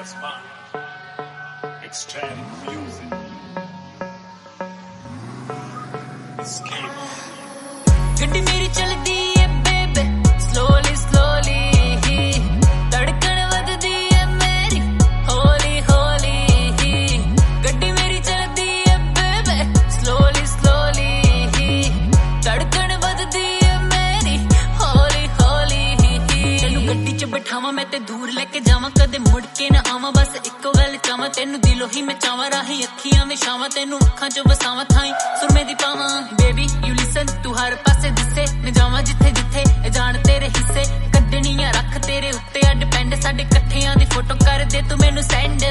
गड्डी मेरी चलदी है बेबे स्लोली स्लोली धड़कन वधदी है मेरी हौली हौली गड्डी मेरी चलदी है बेबे स्लोली स्लोली धड़कन वधदी है मेरी हौली हौली तेनू गड्डी च बिठावां मैं ते दूर लेके जावां कदे मुड़ के ना आवां बस इक्को गल चावां तेनू दिलों ही मैं चावां राही अखियां विछावां तेनू अखां च वसावां थाई सुरमे दी पावां बेबी यू लिसन तू हर पासे दिसे मैं जावां जिथे जिथे जान तेरे हिस्से कड्डणियां रख तेरे उत्ते आ डिपेंड साडे इकट्ठियां दी फोटो कर दे तू मैनू सेंड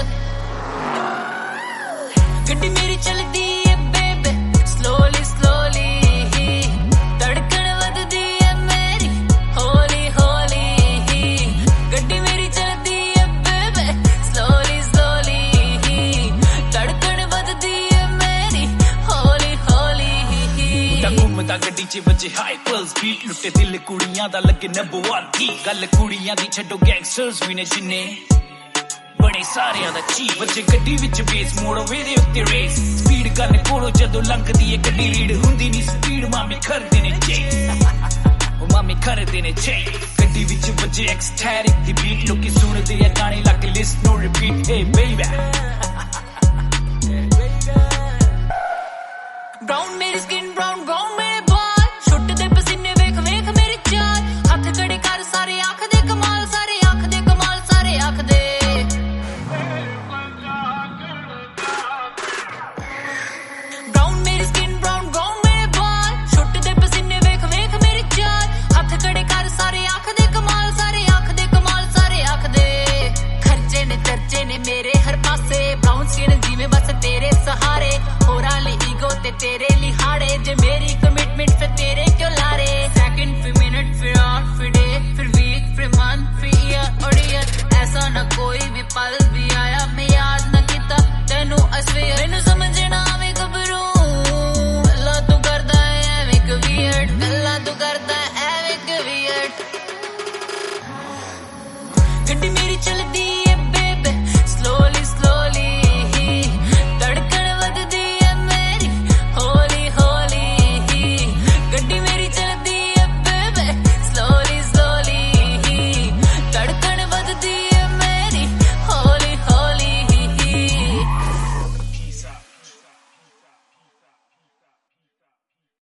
गड्डी मेरी चलदी है बेबे स्लोली स्लोली धड़कन वधदी है मेरी हौली हौली गड्डी मेरी चलदी है बेबे स्लोली स्लोली धड़कन वधदी है मेरी हौली हौली घूमदा गड्डी च बजे हाई पल्स बीट लुटे दिल कुड़ियां दा लगे नंबर 1 की गल कुड़ियां दी छड्डो गैंगस्टर्स भी ने जिन्ने बड़े सारियां दा ची बजे गड्डी विच बेस मोड़ो वेदे उत्ते रेस स्पीड गन कोलो जदों लंघदी ए गड्डी रीड हुंदी नी स्पीड मामी करदे ने चे ओ मामी करदे ने चे गड्डी विच बजे एक्सटैटिक दी बीट लोकी सुनदे आ गाने like a list no repeat hey baby brown मेरी स्किन ब्राउन ब्राउन मेरे बाल छुट्टदे पसीने वेख वेख मेरी चाल हथ खड़े कर सारे आंख दे कमाल सारे आंख दे कमाल सारे आंख दे ब्राउन मेरी स्किन ब्राउन ब्राउन मेरे बाल छुट्टदे पसीने वेख वेख मेरी चाल हथ खड़े कर सारे आंख दे कमाल सारे आंख दे कमाल सारे आंख दे खर्चे ने चर्चे ने मेरे हर पासे ब्राउन स्किन जिवें बस तेरे सहारे होरा ली ईगो ते तेरे लिहाड़े जे मेरी कमिटमेंट फिर तेरे क्यों लारे सेकंड फिर मिनट फिर आवर फिर डे फिर वीक फिर मंथ फिर ईयर और ईयर ऐसा ना कोई भी पल भी आया मैं याद ना किता तेनू असवे मैनू समझ